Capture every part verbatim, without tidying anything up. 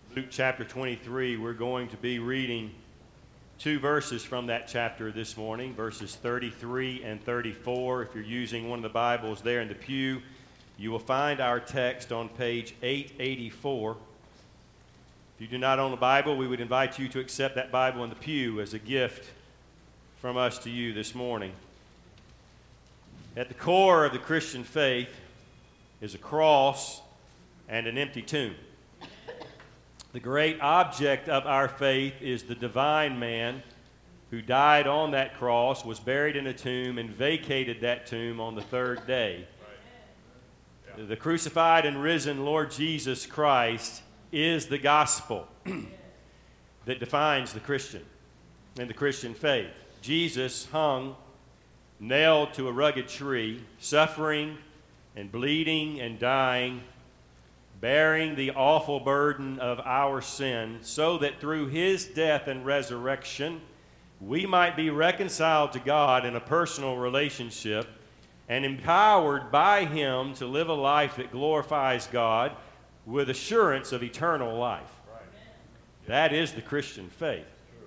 Luke chapter twenty-three. We're going to be reading two verses from that chapter this morning, verses thirty-three and thirty-four. If you're using one of the Bibles there in the pew, you will find our text on page eight eighty-four. If you do not own a Bible, we would invite you to accept that Bible in the pew as a gift from us to you this morning. At the core of the Christian faith is a cross and an empty tomb. The great object of our faith is the divine man who died on that cross, was buried in a tomb, and vacated that tomb on the third day. Right. Yeah. The crucified and risen Lord Jesus Christ is the gospel that defines the Christian and the Christian faith. Jesus hung, nailed to a rugged tree, suffering and bleeding and dying, bearing the awful burden of our sin, so that through his death and resurrection, we might be reconciled to God in a personal relationship and empowered by him to live a life that glorifies God with assurance of eternal life. Right. That is the Christian faith.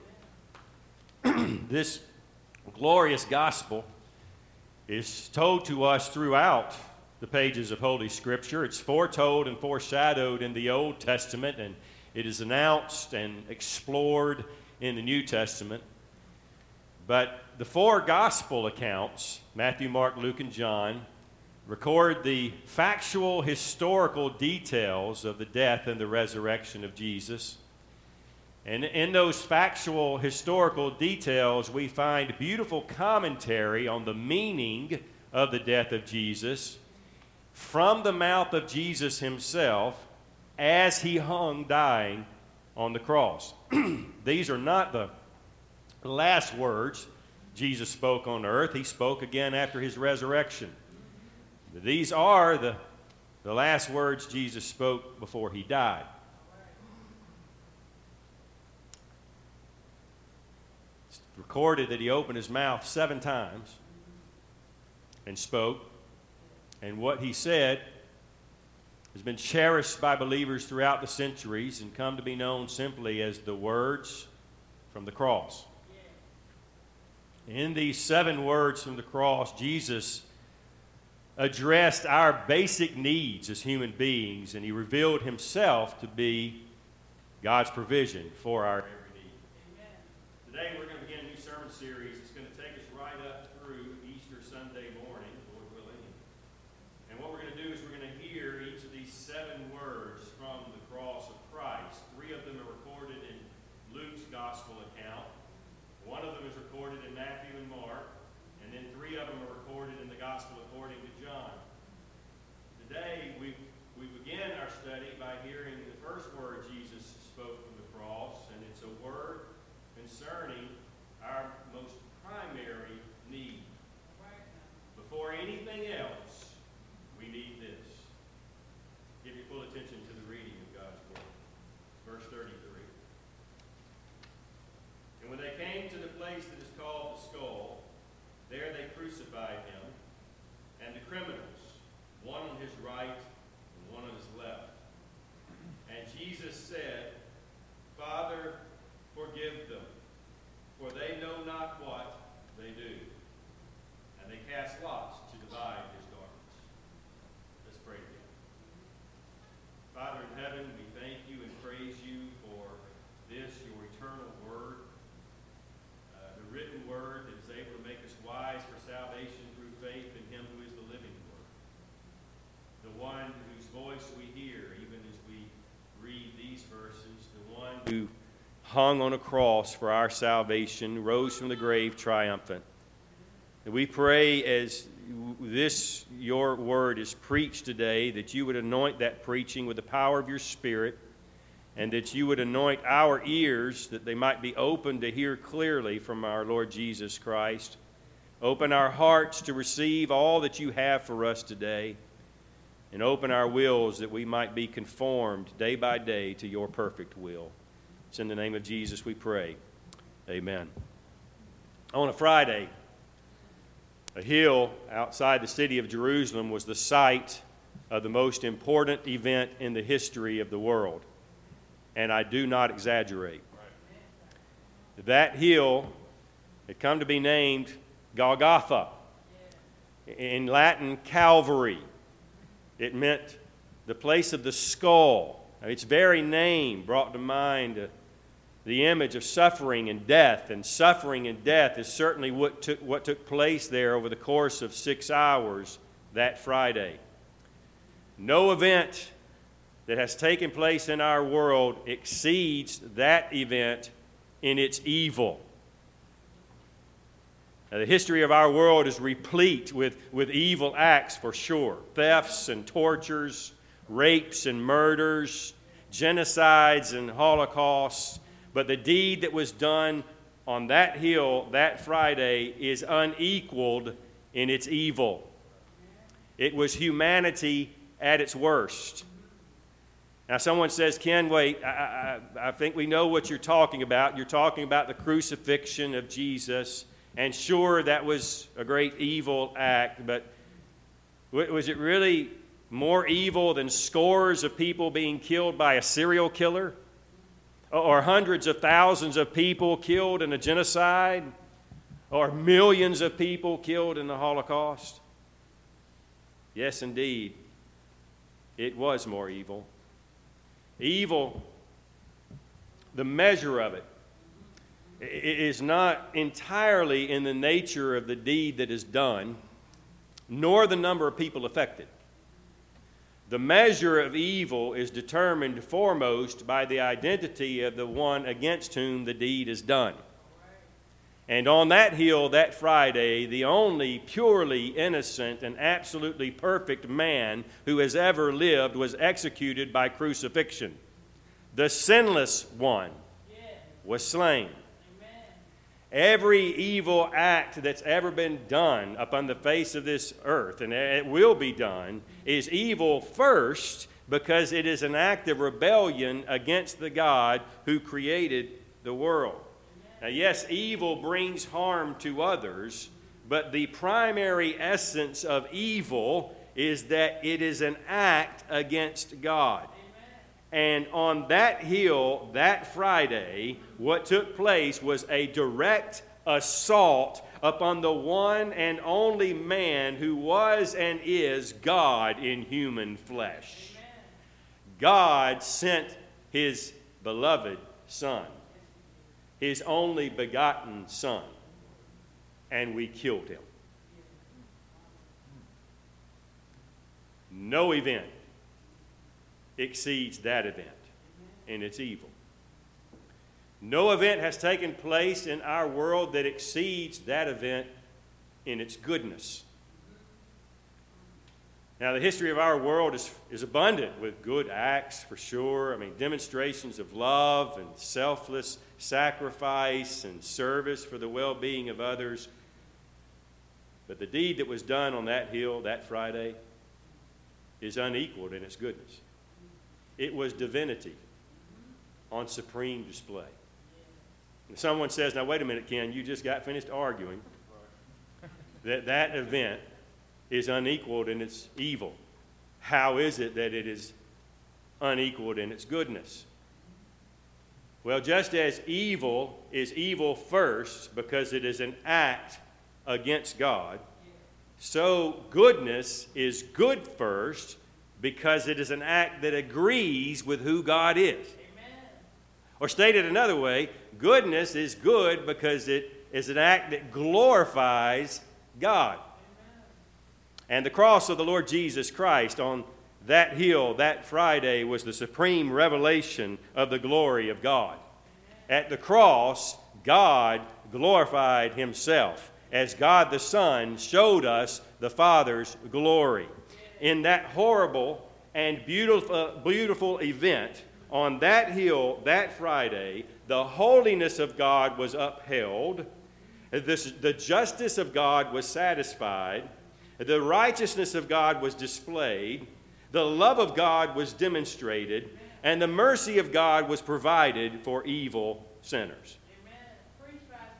This glorious gospel is told to us throughout the pages of Holy Scripture. It's foretold and foreshadowed in the Old Testament, and it is announced and explored in the New Testament. But the four gospel accounts, Matthew, Mark, Luke, and John, record the factual, historical details of the death and the resurrection of Jesus. And in those factual, historical details, we find beautiful commentary on the meaning of the death of Jesus from the mouth of Jesus himself as he hung dying on the cross. These are not the last words Jesus spoke on earth. He spoke again after his resurrection. These are the, the last words Jesus spoke before he died. It's recorded that he opened his mouth seven times and spoke. And what he said has been cherished by believers throughout the centuries and come to be known simply as the words from the cross. In these seven words from the cross, Jesus addressed our basic needs as human beings, and he revealed himself to be God's provision for our every need. Amen. Today we're going to begin a new sermon series. It's going to take us right up through Easter Sunday morning, Lord willing. And what we're going to do is we're going to hear each of these seven words from the cross of Christ. Three of them are recorded in Luke's gospel account. One of them is recorded in Matthew and Mark. And then three of them are recorded in the gospel according to John. Today we, we begin our study by hearing the first word Jesus spoke from the cross. And it's a word concerning our most primary need. Before anything else, we need this. Give your full attention to the reading of God's word. Verse thirty-three. And when they came to the place that is called the skull, there they crucified him, and the criminals, one on his right and one on his left. And Jesus said, Father, forgive them, for they know not what they do. And they cast lots to divide his garments. Let's pray together. Father in heaven, we thank you and praise you for this, your eternal word, uh, the written word that is able to make us wise for salvation through faith in him who is the living word, the one whose voice we hear even as we read these verses, the one who hung on a cross for our salvation, rose from the grave triumphant. And we pray as this, your word, is preached today, that you would anoint that preaching with the power of your Spirit, and that you would anoint our ears that they might be open to hear clearly from our Lord Jesus Christ. Open our hearts to receive all that you have for us today, and open our wills that we might be conformed day by day to your perfect will. It's in the name of Jesus we pray. Amen. On a Friday, a hill outside the city of Jerusalem was the site of the most important event in the history of the world. and I do not exaggerate. That hill had come to be named Golgotha. In Latin, Calvary. It meant the place of the skull. Now, its very name brought to mind uh, the image of suffering and death, and suffering and death is certainly what took, what took place there over the course of six hours that Friday. No event that has taken place in our world exceeds that event in its evil. Now, the history of our world is replete with, with evil acts for sure. Thefts and tortures, rapes and murders, genocides and holocausts. But the deed that was done on that hill that Friday is unequaled in its evil. It was humanity at its worst. Now, someone says, Ken, wait, I, I, I think we know what you're talking about. You're talking about the crucifixion of Jesus. And sure, that was a great evil act, but was it really more evil than scores of people being killed by a serial killer? Or hundreds of thousands of people killed in a genocide? Or millions of people killed in the Holocaust? Yes, indeed, it was more evil. Evil, the measure of it, it is not entirely in the nature of the deed that is done, nor the number of people affected. The measure of evil is determined foremost by the identity of the one against whom the deed is done. And on that hill that Friday, the only purely innocent and absolutely perfect man who has ever lived was executed by crucifixion. The sinless one was slain. Every evil act that's ever been done upon the face of this earth, and it will be done, is evil first because it is an act of rebellion against the God who created the world. Now, yes, evil brings harm to others, but the primary essence of evil is that it is an act against God. And on that hill, that Friday, what took place was a direct assault upon the one and only man who was and is God in human flesh. Amen. God sent his beloved Son, his only begotten Son, and we killed him. No event exceeds that event in its evil. No event has taken place in our world that exceeds that event in its goodness. Now, the history of our world is, is abundant with good acts, for sure. I mean, demonstrations of love and selfless sacrifice and service for the well-being of others. But the deed that was done on that hill that Friday is unequaled in its goodness. It was divinity on supreme display. And someone says, now wait a minute, Ken, you just got finished arguing that that event is unequaled in its evil. How is it that it is unequaled in its goodness? Well, just as evil is evil first because it is an act against God, so goodness is good first because it is an act that agrees with who God is. Amen. Or stated another way, goodness is good because it is an act that glorifies God. Amen. And the cross of the Lord Jesus Christ on that hill that Friday was the supreme revelation of the glory of God. Amen. At the cross, God glorified himself as God the Son showed us the Father's glory. In that horrible and beautiful, beautiful event on that hill that Friday, the holiness of God was upheld, this, the justice of God was satisfied, the righteousness of God was displayed, the love of God was demonstrated, and the mercy of God was provided for evil sinners. Amen.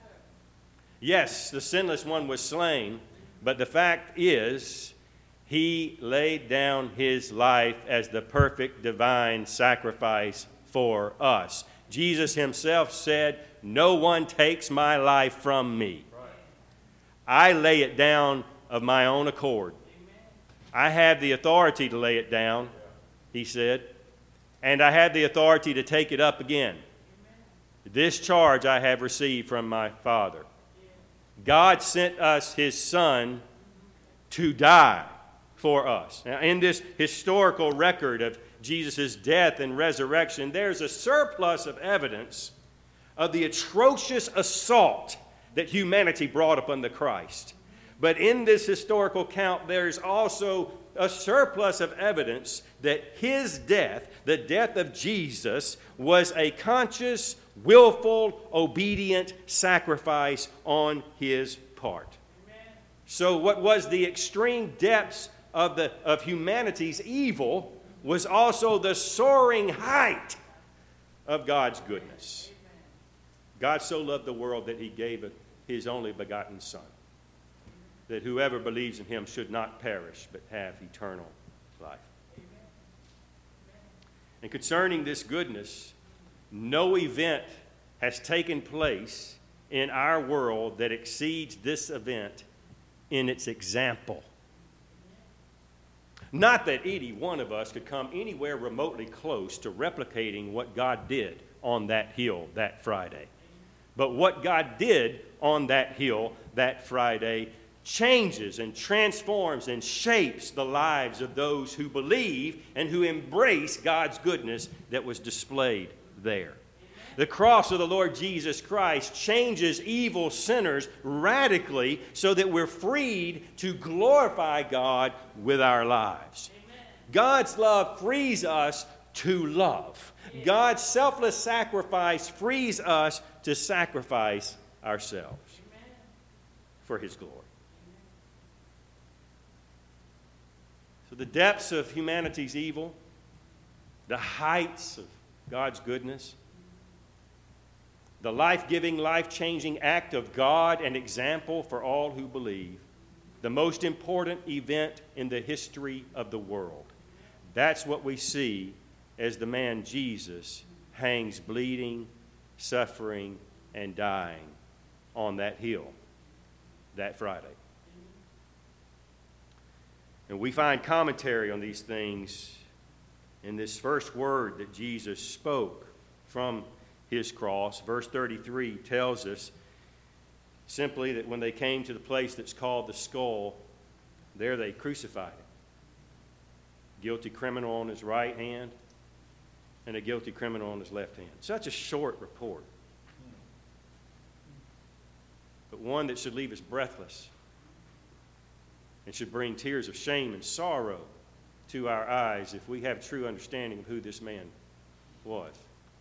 Yes, the sinless one was slain, but the fact is, he laid down his life as the perfect divine sacrifice for us. Jesus himself said, "No one takes my life from me. I lay it down of my own accord. I have the authority to lay it down," he said, "and I have the authority to take it up again. This charge I have received from my Father." God sent us his Son to die for us. Now, in this historical record of Jesus' death and resurrection, there's a surplus of evidence of the atrocious assault that humanity brought upon the Christ. But in this historical account, there's also a surplus of evidence that his death, the death of Jesus, was a conscious, willful, obedient sacrifice on his part. Amen. So what was the extreme depths of, the, of humanity's evil was also the soaring height of God's goodness. Amen. God so loved the world that he gave his only begotten Son, that whoever believes in him should not perish but have eternal life. Amen. And concerning this goodness, no event has taken place in our world that exceeds this event in its example. Not that any one of us could come anywhere remotely close to replicating what God did on that hill that Friday. But what God did on that hill that Friday changes and transforms and shapes the lives of those who believe and who embrace God's goodness that was displayed there. The cross of the Lord Jesus Christ changes evil sinners radically so that we're freed to glorify God with our lives. Amen. God's love frees us to love. Amen. God's selfless sacrifice frees us to sacrifice ourselves. Amen. For his glory. Amen. So the depths of humanity's evil, the heights of God's goodness, the life-giving, life-changing act of God, an example for all who believe, the most important event in the history of the world. That's what we see as the man Jesus hangs bleeding, suffering, and dying on that hill that Friday. And we find commentary on these things in this first word that Jesus spoke from his cross. Verse thirty-three tells us simply that when they came to the place that's called the skull, there they crucified him. Guilty criminal on his right hand and a guilty criminal on his left hand. Such a short report, but one that should leave us breathless and should bring tears of shame and sorrow to our eyes if we have true understanding of who this man was.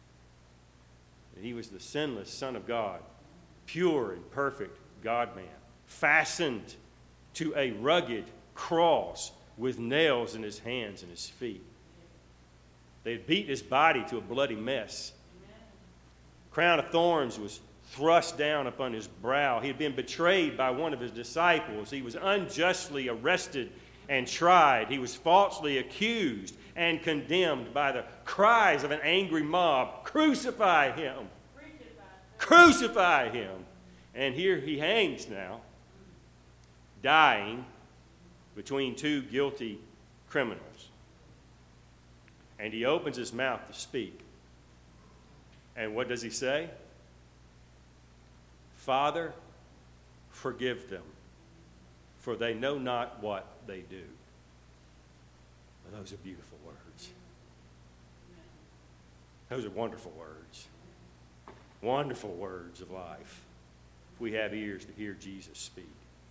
He was the sinless Son of God, pure and perfect God-man, fastened to a rugged cross with nails in his hands and his feet. They had beat his body to a bloody mess. Crown of thorns was thrust down upon his brow. He had been betrayed by one of his disciples. He was unjustly arrested and tried. He was falsely accused and condemned by the cries of an angry mob. Crucify him! Crucify him! And here he hangs now, dying between two guilty criminals. And he opens his mouth to speak. And what does he say? Father, forgive them, for they know not what they do. Well, those are beautiful words. Those are wonderful words. Wonderful words of life. If we have ears to hear Jesus speak.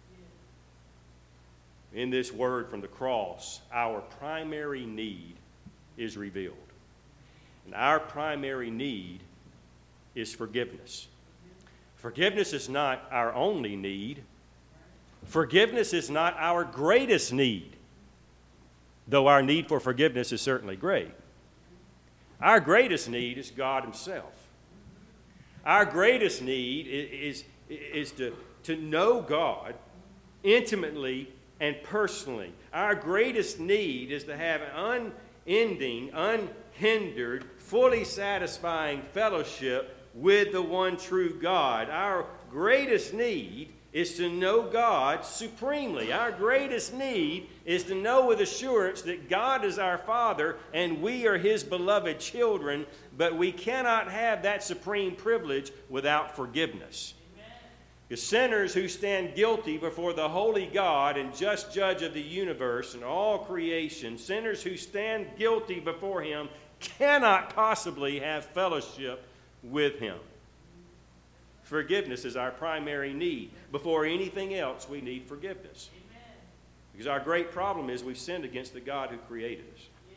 In this word from the cross, our primary need is revealed. And our primary need is forgiveness. Forgiveness is not our only need. Forgiveness is not our greatest need, though our need for forgiveness is certainly great. Our greatest need is God himself. Our greatest need is, is, is to, to know God intimately and personally. Our greatest need is to have an unending, hindered fully satisfying fellowship with the one true God. Our greatest need is to know God supremely. Our greatest need is to know with assurance that God is our Father and we are His beloved children, but we cannot have that supreme privilege without forgiveness. Because sinners who stand guilty before the holy God and just judge of the universe and all creation, sinners who stand guilty before Him cannot possibly have fellowship with Him. Forgiveness is our primary need. Before anything else, we need forgiveness. Amen. Because our great problem is we've sinned against the God who created us. Yes.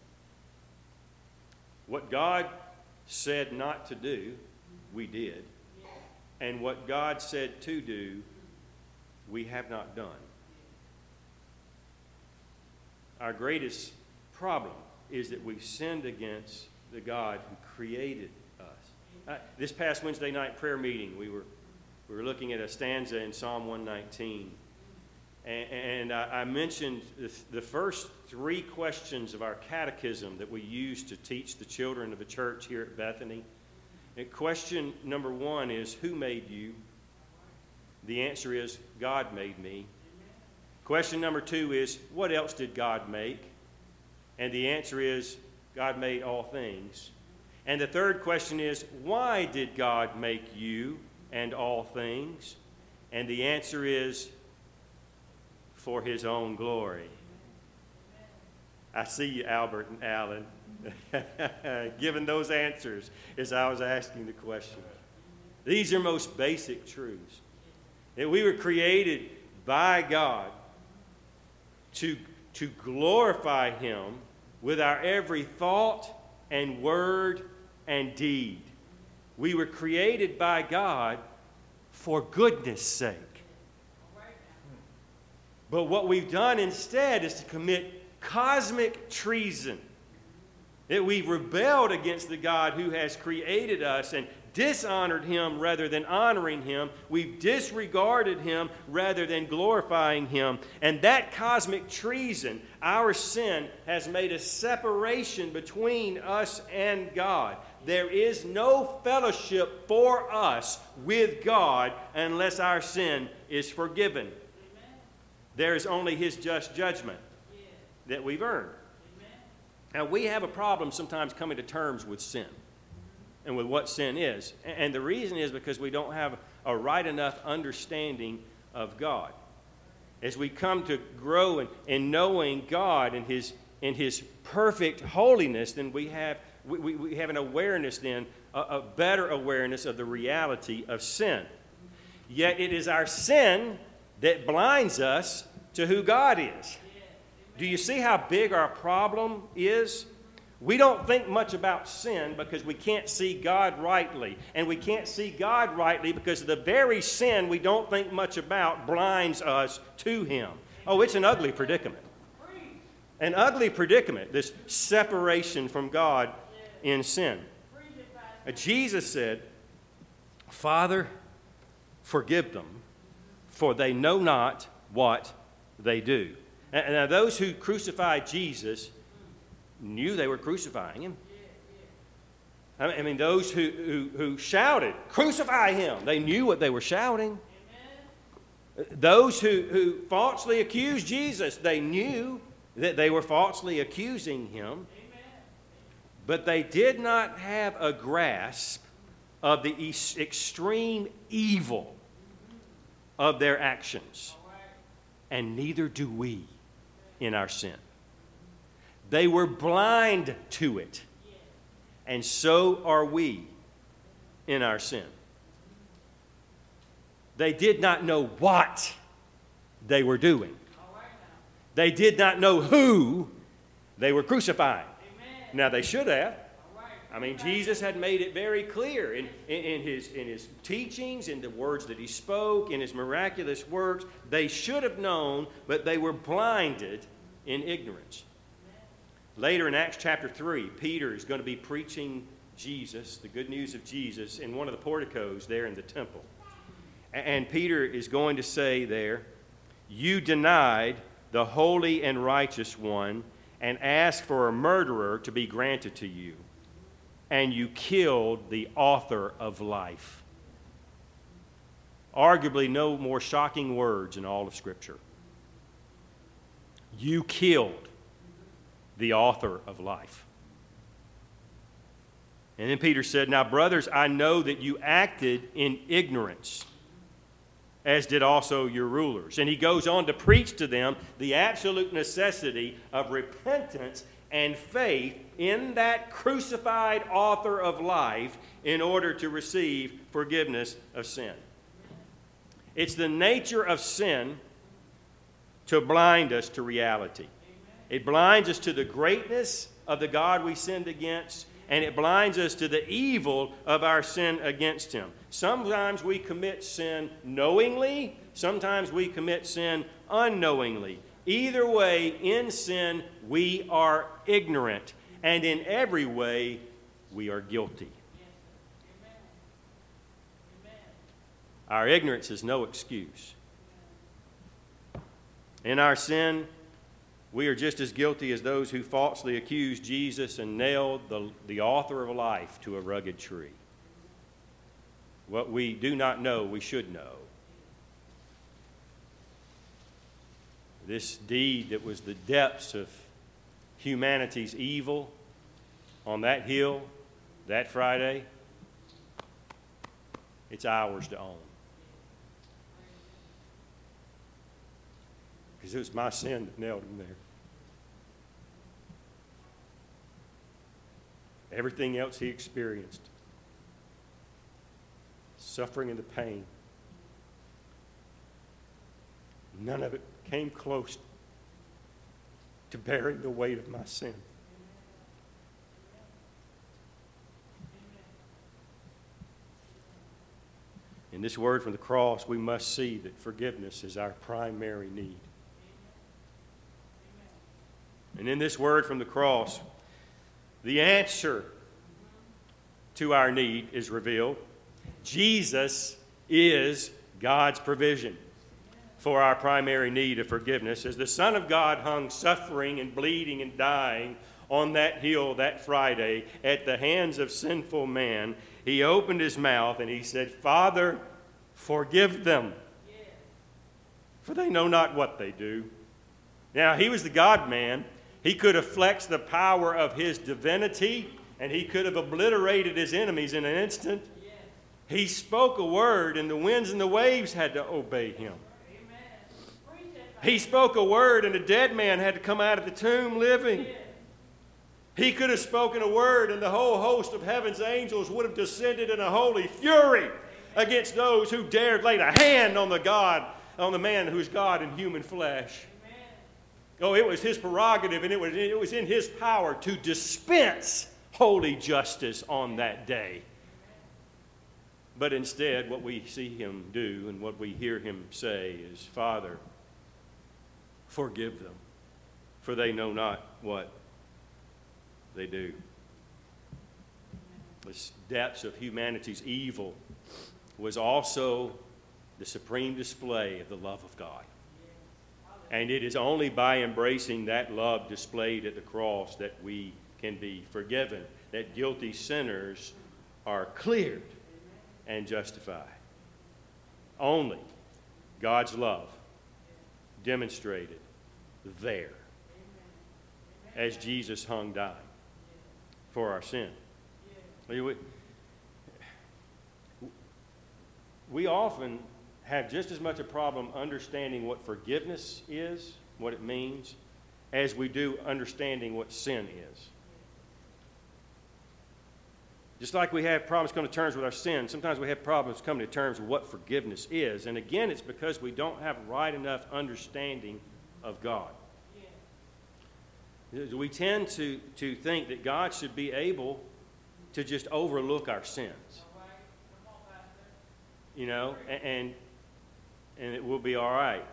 What God said not to do, we did. Yes. And what God said to do, we have not done. Our greatest problem is that we've sinned against the God who created us. Uh, this past Wednesday night prayer meeting, we were we were looking at a stanza in Psalm one nineteen, and, and I, I mentioned the, the first three questions of our catechism that we use to teach the children of the church here at Bethany. And question number one is, who made you? The answer is, God made me. Question number two is, what else did God make? And the answer is, God made all things. And the third question is, why did God make you and all things? And the answer is, for His own glory. I see you, Albert and Alan, giving those answers as I was asking the question. These are most basic truths. That we were created by God to, to glorify Him with our every thought and word and deed. We were created by God for goodness sake. But what we've done instead is to commit cosmic treason. That we've rebelled against the God who has created us and dishonored Him rather than honoring Him. We've disregarded Him rather than glorifying Him. And that cosmic treason, our sin, has made a separation between us and God. There is no fellowship for us with God unless our sin is forgiven. Amen. There is only His just judgment yeah. that we've earned. Amen. Now, we have a problem sometimes coming to terms with sin and with what sin is. And the reason is because we don't have a right enough understanding of God. As we come to grow in, in knowing God and His, in His perfect holiness, then we have, we, we, we have an awareness then, a, a better awareness of the reality of sin. Yet it is our sin that blinds us to who God is. Do you see how big our problem is? We don't think much about sin because we can't see God rightly. And we can't see God rightly because the very sin we don't think much about blinds us to Him. Oh, it's an ugly predicament. An ugly predicament, this separation from God in sin. Uh, Jesus said, Father, forgive them, for they know not what they do. And now those who crucified Jesus knew they were crucifying Him. I mean, those who, who, who shouted, crucify Him, they knew what they were shouting. Amen. Those who, who falsely accused Jesus, they knew that they were falsely accusing Him. Amen. But they did not have a grasp of the e- extreme evil of their actions. And neither do we in our sin. They were blind to it. And so are we in our sin. They did not know what they were doing. They did not know who they were crucifying. Now, they should have. I mean, Jesus had made it very clear in, in, in, his, in his teachings, in the words that He spoke, in His miraculous works. They should have known, but they were blinded in ignorance. Later in Acts chapter three, Peter is going to be preaching Jesus, the good news of Jesus, in one of the porticos there in the temple. And Peter is going to say there, you denied the holy and righteous one, and asked for a murderer to be granted to you, and you killed the author of life. Arguably no more shocking words in all of Scripture. You killed the author of life. And then Peter said, now, brothers, I know that you acted in ignorance, as did also your rulers. And he goes on to preach to them the absolute necessity of repentance and faith in that crucified author of life in order to receive forgiveness of sin. It's the nature of sin to blind us to reality. It blinds us to the greatness of the God we sinned against, and it blinds us to the evil of our sin against him. Sometimes we commit sin knowingly, sometimes we commit sin unknowingly. Either way, in sin, we are ignorant, and in every way, we are guilty. Our ignorance is no excuse. In our sin, we are just as guilty as those who falsely accused Jesus and nailed the, the author of life to a rugged tree. What we do not know, we should know. This deed that was the depths of humanity's evil on that hill that Friday, it's ours to own. Because it was my sin that nailed him there. Everything else he experienced, suffering and the pain, none of it came close to bearing the weight of my sin. In this word from the cross, we must see that forgiveness is our primary need. And in this word from the cross, the answer to our need is revealed. Jesus is God's provision for our primary need of forgiveness. As the Son of God hung suffering and bleeding and dying on that hill that Friday at the hands of sinful man, he opened his mouth and he said, Father, forgive them, for they know not what they do. Now, he was the God-man. He could have flexed the power of his divinity, and he could have obliterated his enemies in an instant. He spoke a word, and the winds and the waves had to obey him. He spoke a word, and a dead man had to come out of the tomb living. He could have spoken a word, and the whole host of heaven's angels would have descended in a holy fury against those who dared lay a hand on the God, on the man who is God in human flesh. Oh, it was his prerogative, and it was, it was in his power to dispense holy justice on that day. But instead, what we see him do and what we hear him say is, Father, forgive them, for they know not what they do. The depths of humanity's evil was also the supreme display of the love of God. And it is only by embracing that love displayed at the cross that we can be forgiven, that guilty sinners are cleared and justified. Only God's love demonstrated there as Jesus hung dying for our sin. We, we often have just as much a problem understanding what forgiveness is, what it means, as we do understanding what sin is. Just like we have problems coming to terms with our sin, sometimes we have problems coming to terms with what forgiveness is. And again, it's because we don't have right enough understanding of God. Yeah. We tend to, to think that God should be able to just overlook our sins. You know, and and it will be all right.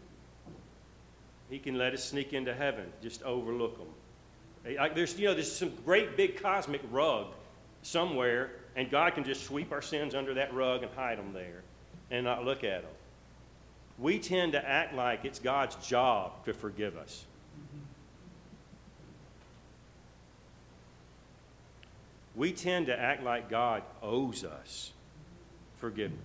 He can let us sneak into heaven, just overlook them. Like there's, you know, there's some great big cosmic rug somewhere, and God can just sweep our sins under that rug and hide them there and not look at them. We tend to act like it's God's job to forgive us. we tend to act like God owes us forgiveness.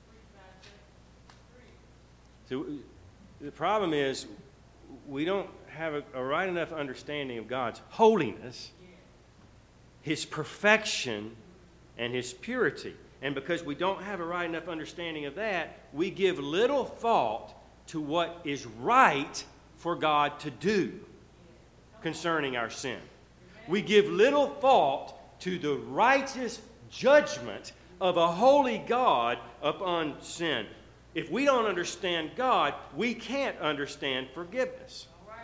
So the problem is we don't have a, a right enough understanding of God's holiness, His perfection, and His purity. And because we don't have a right enough understanding of that, we give little thought to what is right for God to do concerning our sin. We give little thought to the righteous judgment of a holy God upon sin. If we don't understand God, we can't understand forgiveness.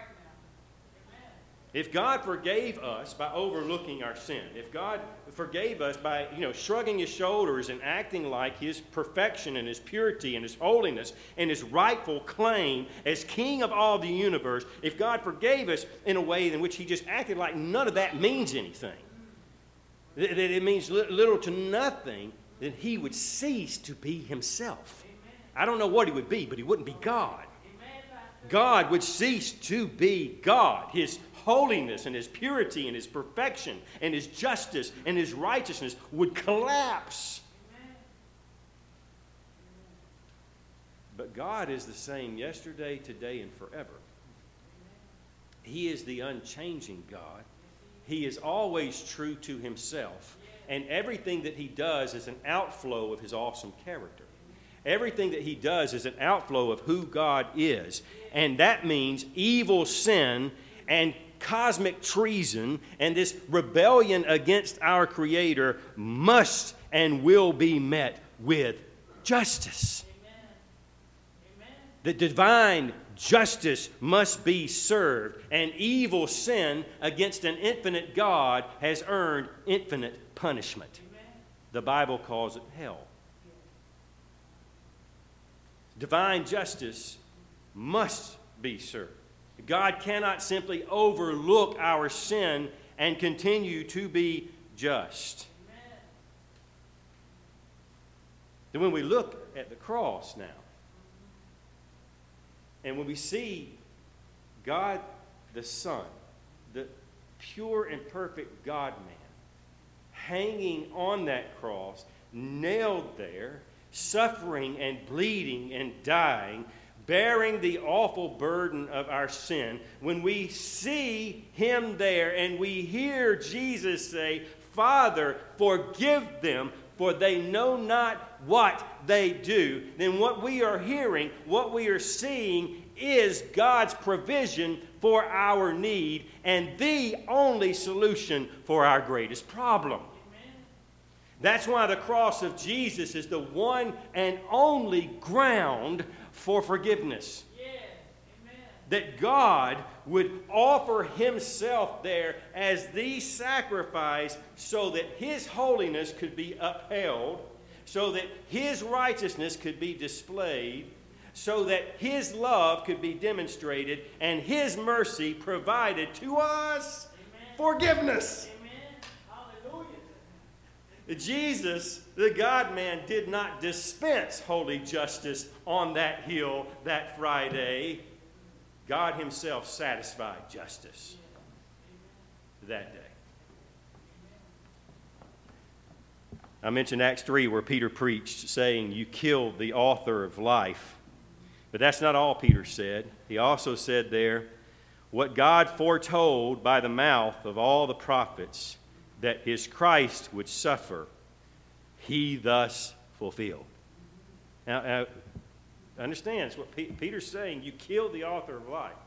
If God forgave us by overlooking our sin, if God forgave us by, you know, shrugging His shoulders and acting like His perfection and His purity and His holiness and His rightful claim as King of all the universe, if God forgave us in a way in which He just acted like none of that means anything, that it means little to nothing, then He would cease to be Himself. I don't know what He would be, but He wouldn't be God. God would cease to be God. His holiness and His purity and His perfection and His justice and His righteousness would collapse. But God is the same yesterday, today, and forever. He is the unchanging God. He is always true to Himself. And everything that He does is an outflow of His awesome character. Everything that He does is an outflow of who God is. And that means evil sin and cosmic treason and this rebellion against our Creator must and will be met with justice. Amen. The divine justice must be served, and evil sin against an infinite God has earned infinite punishment. Amen. The Bible calls it hell. Divine justice must be served. God cannot simply overlook our sin and continue to be just. Amen. Then when we look at the cross now, and when we see God the Son, the pure and perfect God-man, hanging on that cross, nailed there, suffering and bleeding and dying, bearing the awful burden of our sin, when we see Him there and we hear Jesus say, "Father, forgive them, for they know not what they do," then what we are hearing, what we are seeing is God's provision for our need and the only solution for our greatest problem. That's why the cross of Jesus is the one and only ground for forgiveness. Yes. Amen. That God would offer Himself there as the sacrifice so that His holiness could be upheld, so that His righteousness could be displayed, so that His love could be demonstrated, and His mercy provided to us. Amen. Forgiveness. Jesus, the God-man, did not dispense holy justice on that hill that Friday. God Himself satisfied justice that day. I mentioned Acts three where Peter preached saying, "You killed the author of life." But that's not all Peter said. He also said there, "What God foretold by the mouth of all the prophets, that His Christ would suffer, He thus fulfilled." Now, now understand what P- Peter's saying. You killed the author of life.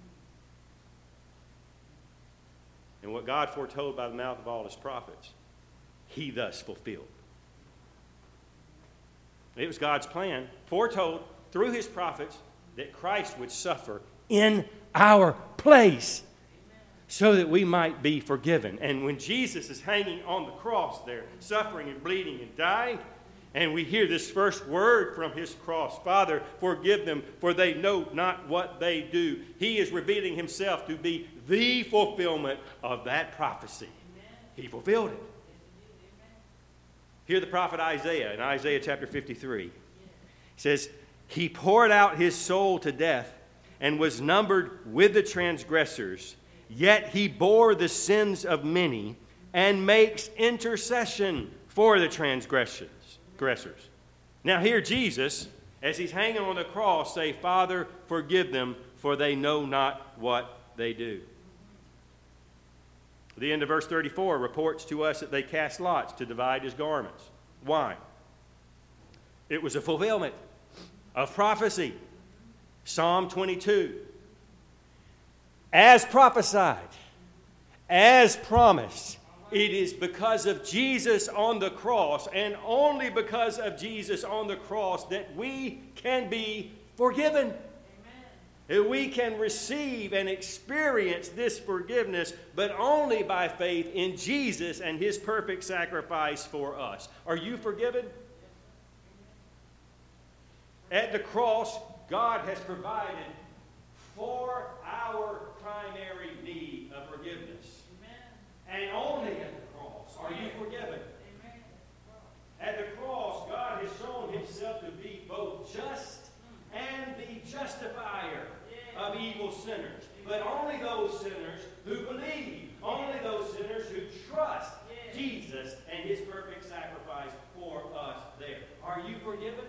And what God foretold by the mouth of all His prophets, He thus fulfilled. It was God's plan, foretold through His prophets, that Christ would suffer in our place, so that we might be forgiven. And when Jesus is hanging on the cross there, suffering and bleeding and dying, and we hear this first word from His cross, "Father, forgive them, for they know not what they do," He is revealing Himself to be the fulfillment of that prophecy. Amen. He fulfilled it. Hear the prophet Isaiah in Isaiah chapter fifty-three. He says, "He poured out His soul to death and was numbered with the transgressors. Yet He bore the sins of many and makes intercession for the transgressions, aggressors. Now here Jesus, as he's hanging on the cross, say, Father, forgive them, for they know not what they do. The end of verse thirty-four reports to us that they cast lots to divide his garments. Why? It was a fulfillment of prophecy. Psalm twenty-two. As prophesied, as promised, it is because of Jesus on the cross, and only because of Jesus on the cross, that we can be forgiven. That we can receive and experience this forgiveness, but only by faith in Jesus and his perfect sacrifice for us. Are you forgiven? At the cross, God has provided for our primary need of forgiveness. Amen. And only at the cross are you forgiven. Amen. At the cross, God has shown himself to be both just and the justifier of evil sinners. But only those sinners who believe, only those sinners who trust Jesus and his perfect sacrifice for us there. Are you forgiven?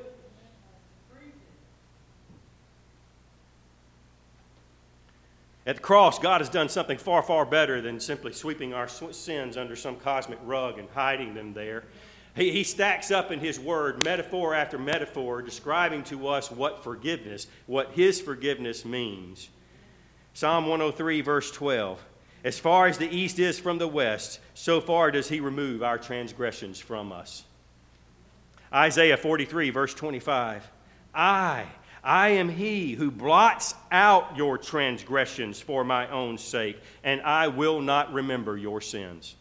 At the cross, God has done something far, far better than simply sweeping our sins under some cosmic rug and hiding them there. He, he stacks up in his word, metaphor after metaphor, describing to us what forgiveness, what his forgiveness means. Psalm one oh three, verse twelve. As far as the east is from the west, so far does he remove our transgressions from us. Isaiah forty-three, verse twenty-five. I, I am he who blots out your transgressions for my own sake, and I will not remember your sins.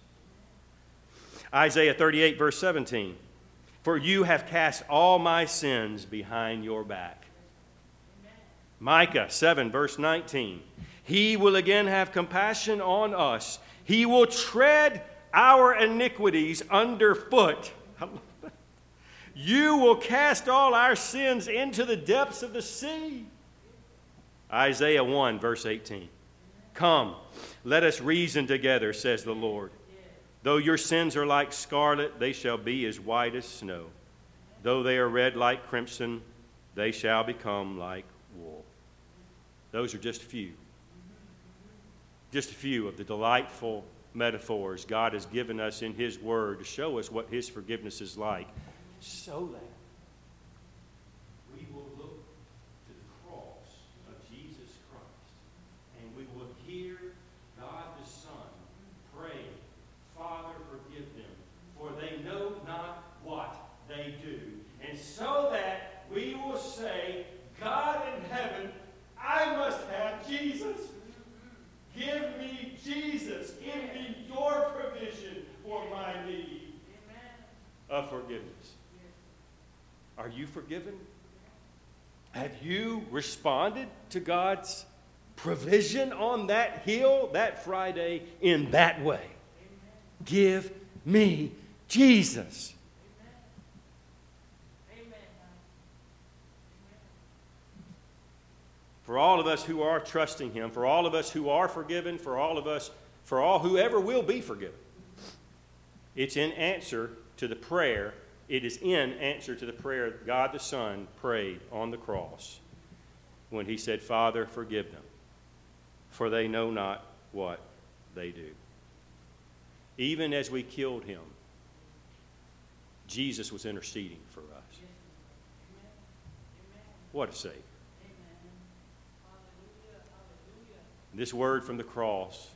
Isaiah thirty-eight, verse seventeen. For you have cast all my sins behind your back. Amen. Micah seven, verse nineteen. He will again have compassion on us. He will tread our iniquities underfoot. You will cast all our sins into the depths of the sea. Isaiah one, verse eighteen. Come, let us reason together, says the Lord. Though your sins are like scarlet, they shall be as white as snow. Though they are red like crimson, they shall become like wool. Those are just a few. Just a few of the delightful metaphors God has given us in his word to show us what his forgiveness is like, so that we will look to the cross of Jesus Christ and we will hear God the Son pray, Father, forgive them, for they know not what they do. And so that we will say, God in heaven, I must have Jesus. Give me Jesus. Give me your provision for my need of forgiveness. Are you forgiven? Have you responded to God's provision on that hill that Friday in that way? Give me Jesus. For all of us who are trusting him, for all of us who are forgiven, for all of us, for all whoever will be forgiven, it's in answer to the prayer, it is in answer to the prayer God the Son prayed on the cross when he said, Father, forgive them, for they know not what they do. Even as we killed him, Jesus was interceding for us. What a Savior. This word from the cross,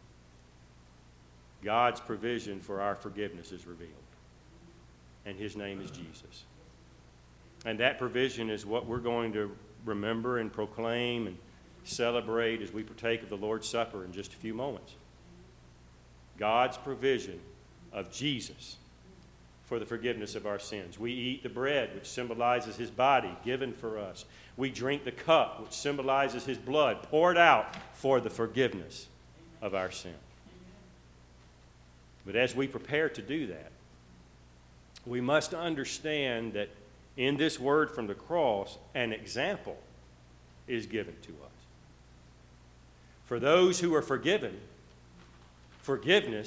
God's provision for our forgiveness is revealed. And his name is Jesus. And that provision is what we're going to remember and proclaim and celebrate as we partake of the Lord's Supper in just a few moments. God's provision of Jesus for the forgiveness of our sins. We eat the bread, which symbolizes his body given for us. We drink the cup, which symbolizes his blood poured out for the forgiveness of our sin. But as we prepare to do that, we must understand that in this word from the cross, an example is given to us. For those who are forgiven, forgiveness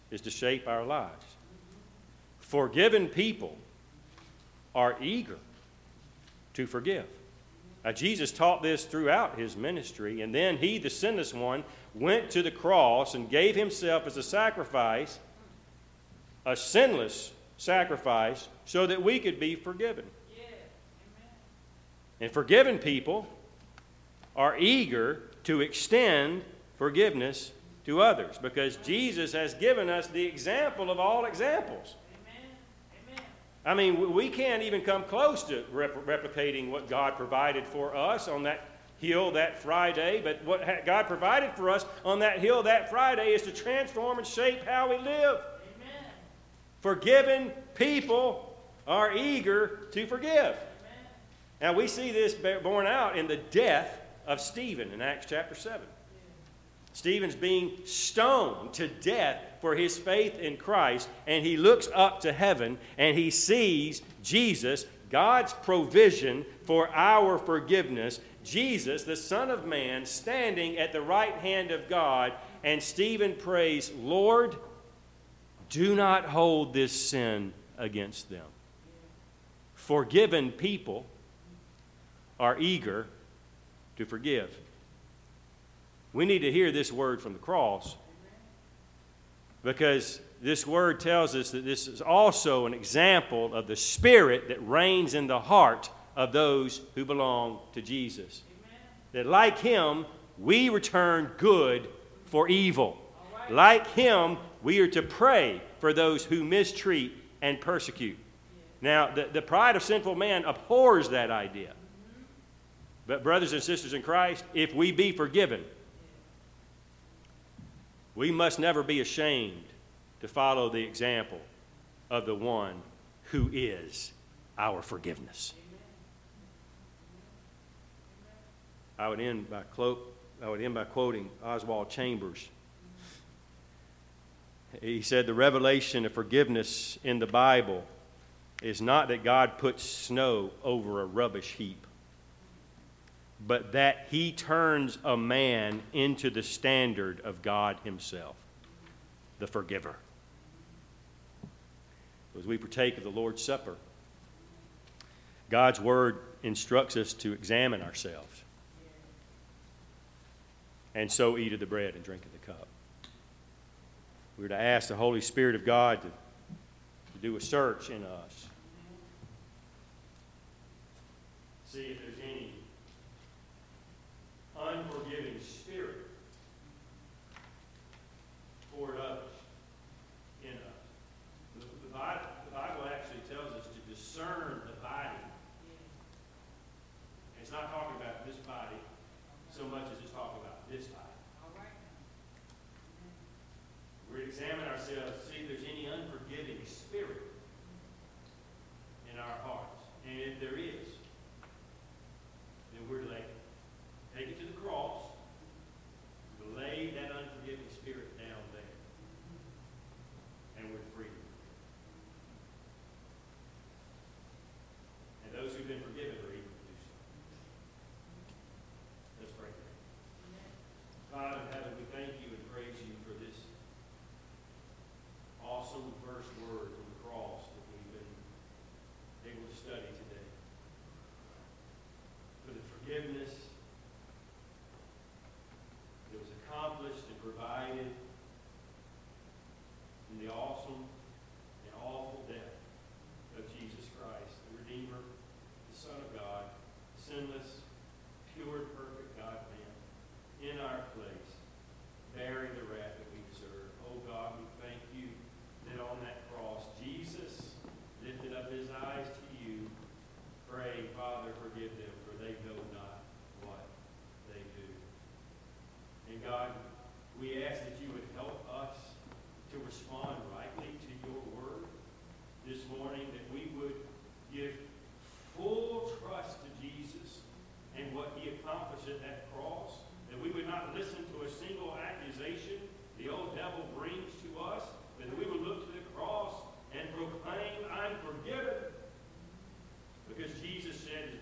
is to shape our lives. Forgiven people are eager to forgive. Now, Jesus taught this throughout his ministry, and then he, the sinless one, went to the cross and gave himself as a sacrifice, a sinless sacrifice, so that we could be forgiven. Yeah. Amen. And forgiven people are eager to extend forgiveness to others, because Jesus has given us the example of all examples. Amen. Amen. I mean, we can't even come close to rep- replicating what God provided for us on that hill that Friday, but what ha- God provided for us on that hill that Friday is to transform and shape how we live. Amen. Forgiven people are eager to forgive. Amen. Now, we see this borne out in the death of Stephen in Acts chapter seven. Stephen's being stoned to death for his faith in Christ, and he looks up to heaven and he sees Jesus, God's provision for our forgiveness, Jesus, the Son of Man, standing at the right hand of God, and Stephen prays, Lord, do not hold this sin against them. Forgiven people are eager to forgive. We need to hear this word from the cross, because this word tells us that this is also an example of the Spirit that reigns in the heart of those who belong to Jesus. Amen. That like him, we return good for evil. Right. Like him, we are to pray for those who mistreat and persecute. Yeah. Now, the, the pride of sinful man abhors that idea. Mm-hmm. But brothers and sisters in Christ, if we be forgiven, we must never be ashamed to follow the example of the one who is our forgiveness. I would end by clo- I would end by quoting Oswald Chambers. He said, the revelation of forgiveness in the Bible is not that God puts snow over a rubbish heap, but that he turns a man into the standard of God himself, the forgiver. As we partake of the Lord's Supper, God's Word instructs us to examine ourselves, and so eat of the bread and drink of the cup. We're to ask the Holy Spirit of God to, to do a search in us. See if there's any unforgiving spirit toward others in us. The, the, Bible, the Bible actually tells us to discern the body. It's not talking about this body so much as it's talking about this body. We're to examine ourselves, see if there's any unforgiving spirit in our hearts. And if there is, then we're to like, take it to the cross, to lay that unforgiving spirit down there, and we're free. And those who've been forgiven are able to do so. Let's pray. Father in heaven, we thank you and praise you for this awesome first word from the cross that we've been able to study today. For the forgiveness that was accomplished and provided in the awesome and awful death of Jesus Christ, the Redeemer, the Son of God, sinless, pure, perfect God-man, in our place, bearing the wrath that we deserve. Oh God, we thank you that on that cross, Jesus lifted up his eyes to you, praying, Father, forgive them, for they know not what they do. And God, we ask that you would help us to respond rightly to your word this morning, that we would give full trust to Jesus and what he accomplished at that cross, that we would not listen to a single accusation the old devil brings to us, but that we would look to the cross and proclaim, I'm forgiven. Because Jesus said,